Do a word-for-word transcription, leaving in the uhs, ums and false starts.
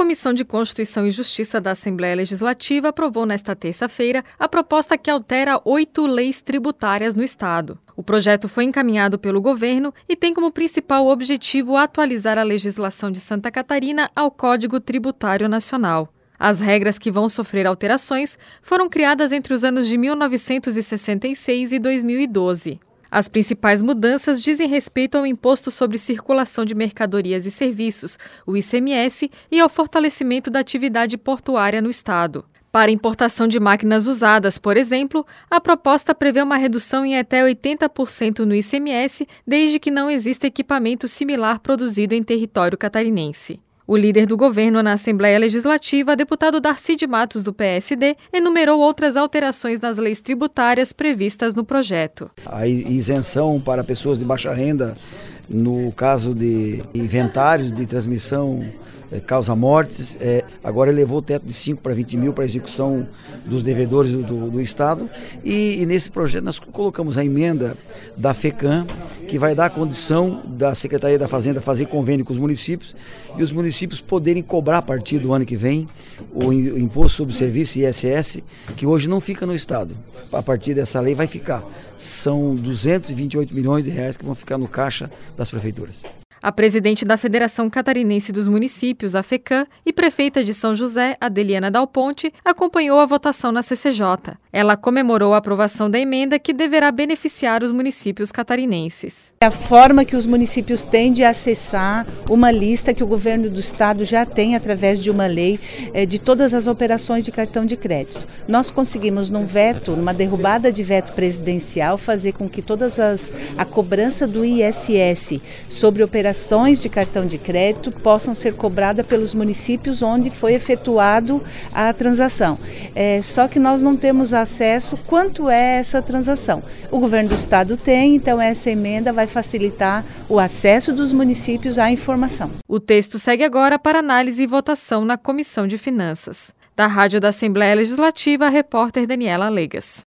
Comissão de Constituição e Justiça da Assembleia Legislativa aprovou nesta terça-feira a proposta que altera oito leis tributárias no Estado. O projeto foi encaminhado pelo governo e tem como principal objetivo atualizar a legislação de Santa Catarina ao Código Tributário Nacional. As regras que vão sofrer alterações foram criadas entre os anos de mil novecentos e sessenta e seis e dois mil e doze. As principais mudanças dizem respeito ao Imposto sobre Circulação de Mercadorias e Serviços, o I C M S, e ao fortalecimento da atividade portuária no Estado. Para importação de máquinas usadas, por exemplo, a proposta prevê uma redução em até oitenta por cento no I C M S, desde que não exista equipamento similar produzido em território catarinense. O líder do governo na Assembleia Legislativa, deputado Darcy de Matos, do P S D, enumerou outras alterações nas leis tributárias previstas no projeto. A isenção para pessoas de baixa renda, no caso de inventários de transmissão é, causa-mortes, é, agora elevou o teto de cinco para vinte mil para a execução dos devedores do, do, do Estado. E, e nesse projeto nós colocamos a emenda da FECAM, que vai dar a condição da Secretaria da Fazenda fazer convênio com os municípios e os municípios poderem cobrar a partir do ano que vem o Imposto sobre Serviço, I S S, que hoje não fica no Estado. A partir dessa lei vai ficar. São duzentos e vinte e oito milhões de reais que vão ficar no caixa das prefeituras. A presidente da Federação Catarinense dos Municípios, a FECAM, e prefeita de São José, Adeliana Dal Ponte, acompanhou a votação na C C J. Ela comemorou a aprovação da emenda que deverá beneficiar os municípios catarinenses. A forma que os municípios têm de acessar uma lista que o governo do estado já tem através de uma lei de todas as operações de cartão de crédito. Nós conseguimos num veto, numa derrubada de veto presidencial, fazer com que todas as a cobrança do I S S sobre operações operações de cartão de crédito possam ser cobradas pelos municípios onde foi efetuado a transação. É, só que nós não temos acesso quanto é essa transação. O governo do estado tem, então essa emenda vai facilitar o acesso dos municípios à informação. O texto segue agora para análise e votação na Comissão de Finanças. Da Rádio da Assembleia Legislativa, a repórter Daniela Legas.